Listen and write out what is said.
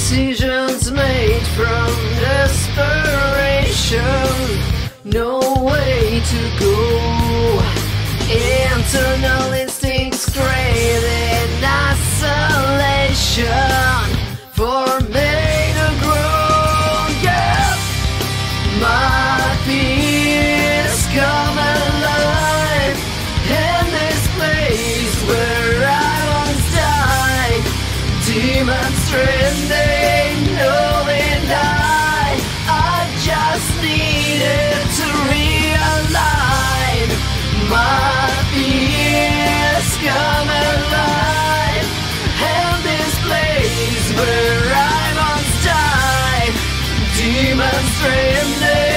Decisions made from desperation, no way to go. Internal instincts crave in isolation for me to grow. Yeah, my fears come alive in this place where I once died. Demons trending, knowing I just needed to realign. My fears come alive in this place where I once died. Demons trending.